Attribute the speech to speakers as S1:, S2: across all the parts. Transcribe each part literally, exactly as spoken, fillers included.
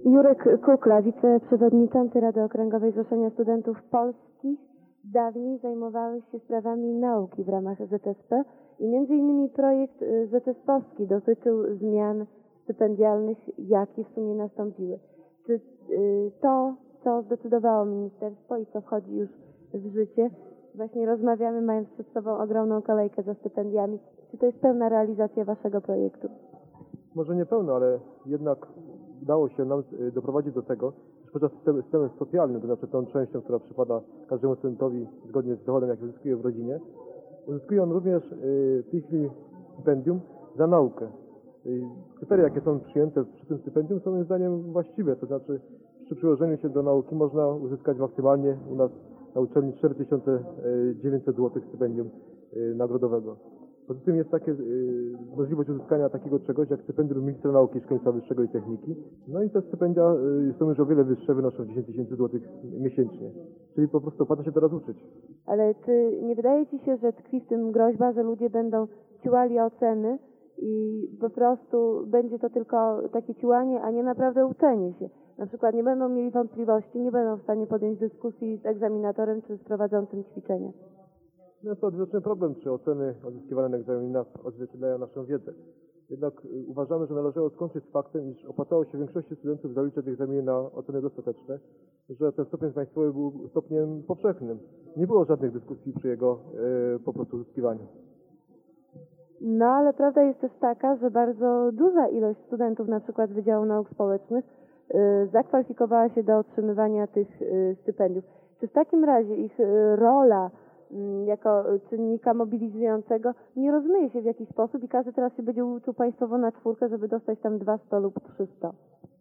S1: Jurek Kukla, wiceprzewodniczący Rady Okręgowej Zrzeszenia Studentów Polskich. Dawniej zajmowałeś się sprawami nauki w ramach Z S P i między innymi projekt Z S P owski dotyczył zmian stypendialnych, jakie w sumie nastąpiły. Czy to, co zdecydowało ministerstwo i co wchodzi już w życie, właśnie rozmawiamy, mając przed sobą ogromną kolejkę za stypendiami, czy to jest pełna realizacja waszego projektu?
S2: Może nie pełno, ale jednak udało się nam doprowadzić do tego, że poza systemem socjalnym, to znaczy tą częścią, która przypada każdemu studentowi zgodnie z dochodem, jaki uzyskuje w rodzinie, uzyskuje on również w tej chwili stypendium za naukę. Kryteria, jakie są przyjęte przy tym stypendium, są moim zdaniem właściwe, to znaczy przy przyłożeniu się do nauki można uzyskać maksymalnie u nas na uczelni cztery tysiące dziewięćset złotych stypendium nagrodowego. Poza tym jest takie, y, możliwość uzyskania takiego czegoś jak stypendium ministra nauki, szkolnictwa wyższego i techniki. No i te stypendia y, są już o wiele wyższe, wynoszą dziesięć tysięcy złotych miesięcznie. Czyli po prostu opłaca się teraz uczyć.
S1: Ale czy nie wydaje ci się, że tkwi w tym groźba, że ludzie będą ciłali oceny i po prostu będzie to tylko takie ciłanie, a nie naprawdę uczenie się? Na przykład nie będą mieli wątpliwości, nie będą w stanie podjąć dyskusji z egzaminatorem czy z prowadzącym ćwiczenia.
S2: No jest to odwieczny problem, czy oceny odzyskiwane na egzaminach odzwierciedlają naszą wiedzę. Jednak uważamy, że należało skończyć z faktem, iż opłacało się większości studentów zaliczać egzaminy na oceny dostateczne, że ten stopień państwowy był stopniem powszechnym. Nie było żadnych dyskusji przy jego e, po prostu uzyskiwaniu.
S1: No ale prawda jest też taka, że bardzo duża ilość studentów, na przykład z Wydziału Nauk Społecznych, y, zakwalifikowała się do otrzymywania tych y, stypendiów. Czy w takim razie ich y, rola jako czynnika mobilizującego nie rozmyje się w jakiś sposób i każdy teraz się będzie uczył państwowo na czwórkę, żeby dostać tam dwa sto lub trzysta?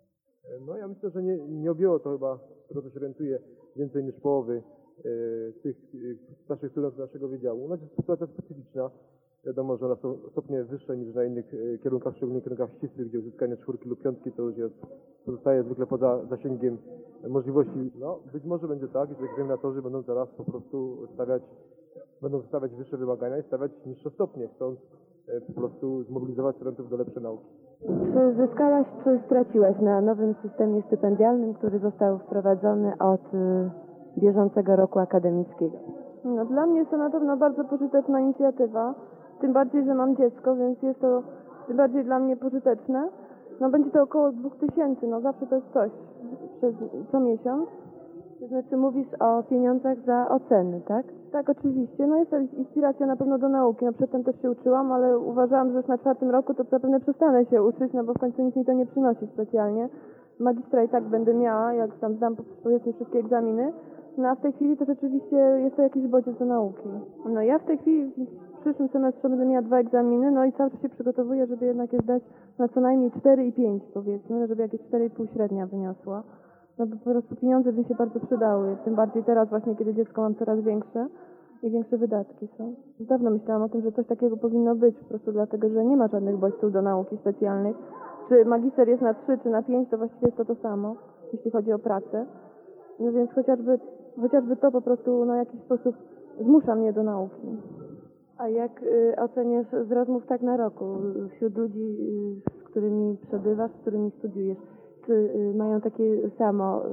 S2: No ja myślę, że nie, nie objęło to chyba, z tego co się orientuję, więcej niż połowy e, tych e, starszych studentów naszego wydziału. No jest sytuacja specyficzna. Wiadomo, że one są stopnie wyższe niż na innych e, kierunkach, szczególnie kierunkach ścisłych, gdzie uzyskanie czwórki lub piątki to już jest, pozostaje zwykle poza zasięgiem możliwości. No być może będzie tak, że egzaminatorzy będą teraz po prostu stawiać, będą stawiać wyższe wymagania i stawiać niższe stopnie, chcąc e, po prostu zmobilizować studentów do lepszej nauki.
S1: Czy zyskałaś, czy straciłaś na nowym systemie stypendialnym, który został wprowadzony od y, bieżącego roku akademickiego?
S3: No, dla mnie jest to na pewno bardzo pożyteczna inicjatywa, tym bardziej, że mam dziecko, więc jest to tym bardziej dla mnie pożyteczne. No będzie to około dwóch tysięcy, no zawsze to jest coś przez co miesiąc.
S1: To znaczy mówisz o pieniądzach za oceny, tak?
S3: Tak, oczywiście. No jest to inspiracja na pewno do nauki. No przedtem też się uczyłam, ale uważałam, że już na czwartym roku to zapewne przestanę się uczyć, no bo w końcu nic mi to nie przynosi specjalnie. Magistra i tak będę miała, jak tam zdam powiedzmy wszystkie egzaminy. No a w tej chwili to rzeczywiście jest to jakiś bodziec do nauki. No ja w tej chwili w przyszłym semestrze będę miała dwa egzaminy, no i cały czas się przygotowuję, żeby jednak je zdać na co najmniej cztery i pięć powiedzmy, żeby jakieś cztery i pół średnia wyniosła. No bo po prostu pieniądze by się bardzo przydały, tym bardziej teraz właśnie, kiedy dziecko mam coraz większe i większe wydatki są. Dawno myślałam o tym, że coś takiego powinno być, po prostu dlatego, że nie ma żadnych bodźców do nauki specjalnych. Czy magister jest na trzy, czy na pięć, to właściwie jest to to samo, jeśli chodzi o pracę. No więc chociażby, chociażby to po prostu no, w jakiś sposób zmusza mnie do nauki.
S1: A jak y, oceniasz z rozmów tak na roku wśród ludzi, y, z którymi przebywasz, z którymi studiujesz, czy y, mają takie samo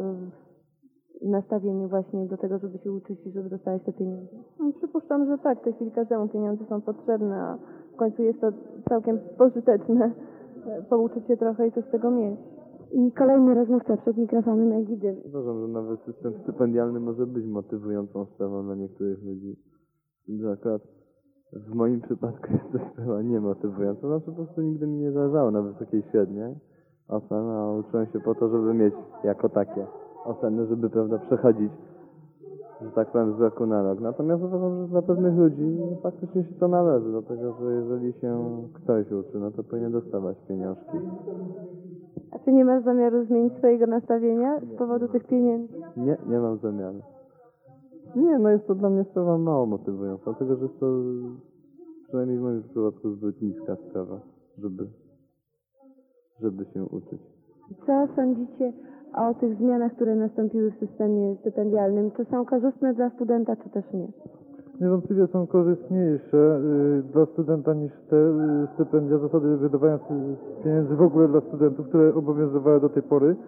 S1: y, nastawienie właśnie do tego, żeby się uczyć i żeby dostawać te pieniądze?
S3: No, przypuszczam, że tak. W tej chwili każdemu pieniądze są potrzebne, a w końcu jest to całkiem pożyteczne pouczyć się trochę i coś z tego mieć.
S1: I kolejny rozmówca przed mikrofonem Egidy.
S4: Uważam, że nawet system stypendialny może być motywującą sprawą dla niektórych ludzi. Że akurat w moim przypadku jest to sprawa niemotywująca. Znaczy po prostu nigdy mi nie zależało na wysokiej średniej ocen, a uczyłem się po to, żeby mieć jako takie oceny, żeby prawda przechodzić, że tak powiem, z roku na rok. Natomiast uważam, że dla pewnych ludzi faktycznie się to należy, dlatego że jeżeli się ktoś uczy, no to powinien dostawać pieniążki.
S1: A czy nie masz zamiaru zmienić swojego nastawienia z powodu tych pieniędzy?
S4: Nie, nie mam zamiaru. Nie, no jest to dla mnie sprawa mało motywująca, dlatego że jest to przynajmniej w moim przypadku zbyt niska sprawa, żeby, żeby się uczyć.
S1: Co sądzicie o tych zmianach, które nastąpiły w systemie stypendialnym? Czy są korzystne dla studenta, czy też nie?
S5: Niewątpliwie są korzystniejsze y, dla studenta niż te y, stypendia, zasady wydawania pieniędzy w ogóle dla studentów, które obowiązywały do tej pory.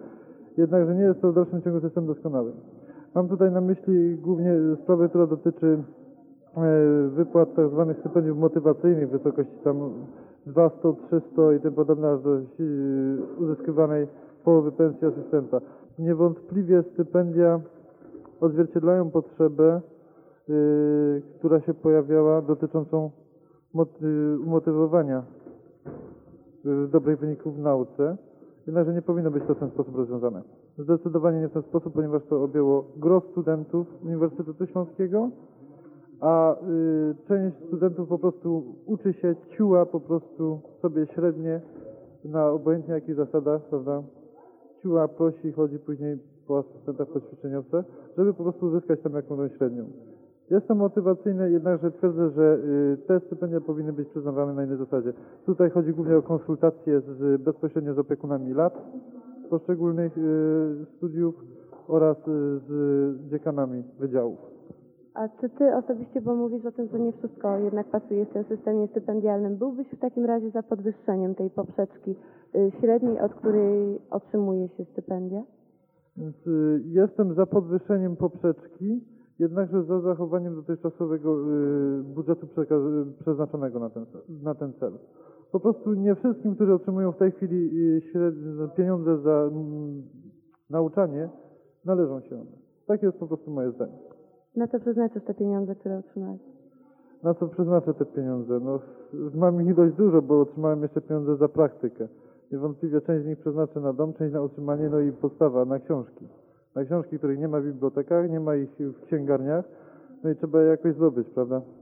S5: jednakże nie jest to w dalszym ciągu system doskonały. Mam tutaj na myśli głównie sprawę, która dotyczy e, wypłat tak zwanych stypendiów motywacyjnych w wysokości tam dwieście, trzysta i tym podobne, aż do e, uzyskiwanej połowy pensji asystenta. Niewątpliwie stypendia odzwierciedlają potrzebę, y, która się pojawiała dotyczącą moty- umotywowania y, dobrych wyników w nauce, jednakże nie powinno być to w ten sposób rozwiązane. Zdecydowanie nie w ten sposób, ponieważ to objęło gros studentów Uniwersytetu Śląskiego, a y, część studentów po prostu uczy się, ciuła po prostu sobie średnie na obojętnie jakich zasadach, prawda? Ciuła, prosi, chodzi później po asystentach, po ćwiczeniowcach, żeby po prostu uzyskać tam jakąś średnią. Jest to motywacyjne, jednakże twierdzę, że y, te stypendia powinny być przyznawane na innej zasadzie. Tutaj chodzi głównie o konsultacje z, bezpośrednio z opiekunami lat poszczególnych y, studiów oraz y, z dziekanami wydziałów.
S1: A czy ty osobiście, bo mówisz o tym, że nie wszystko jednak pasuje w tym systemie stypendialnym, byłbyś w takim razie za podwyższeniem tej poprzeczki y, średniej, od której otrzymuje się stypendia?
S5: Więc y, jestem za podwyższeniem poprzeczki, jednakże za zachowaniem dotychczasowego y, budżetu przekaz- przeznaczonego na ten, na ten cel. Po prostu nie wszystkim, którzy otrzymują w tej chwili y, średnie, pieniądze za mm, nauczanie, należą się one. Takie jest po prostu moje zdanie.
S1: Na co przeznaczysz te pieniądze, które otrzymałeś?
S5: Na co przeznaczę te pieniądze? No, mam ich dość dużo, bo otrzymałem jeszcze pieniądze za praktykę. Niewątpliwie część z nich przeznaczę na dom, część na utrzymanie, no i podstawa na książki. Na książki, których nie ma w bibliotekach, nie ma ich w księgarniach, no i trzeba je jakoś zdobyć, prawda?